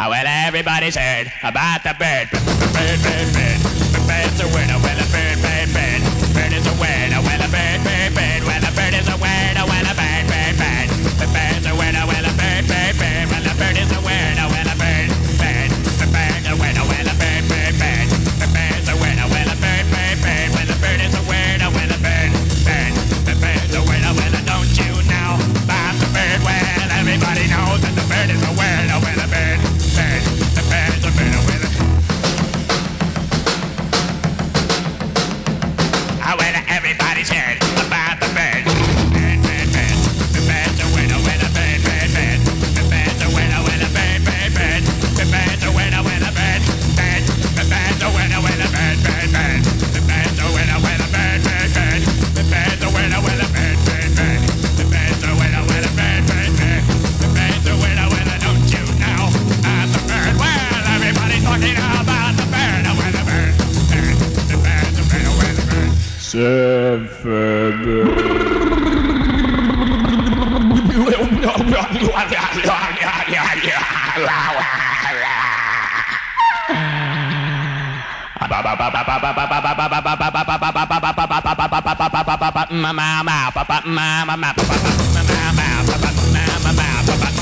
Well, everybody's heard about the bird. Bird, bird, bird. Bird's a word. Well, a bird, bird, bird. Bird is a word. Well, a bird, bird, bird. Well, a bird is a word. Well, a bird, bird, bird. The bird's a word. Well, a bird, bird, bird. Well, a bird is a word. Well, a bird, bird. The bird's a word. Well, a bird, bird, bird. The bird's a word. Well, a bird, bird, bird. Well, a bird is a word. Well, a bird, bird. The bird's a word. Well, don't you know about the bird? Well, everybody knows that the bird is a word. Well, a bird, bird. The bird's a bird. Well, everybody's heard about the bird. Bird, bird, bird. The bird's a winner, winner, bird, bird, bird. The bird's a winner, winner, bird, bird, bird. The bird's a winner, winner, bird, bird. The bird's a winner, winner, bird, bird, bird. The bird's a winner, winner, bird, bird, bird. The bird's a winner, winner, bird, bird, bird. The bird's a winner, winner, bird, bird, bird. The bird's a winner, winner, don't you know about the bird? Well, everybody's talking about the bird, winner, bird, bird. The bird's a winner, winner, bird. Mama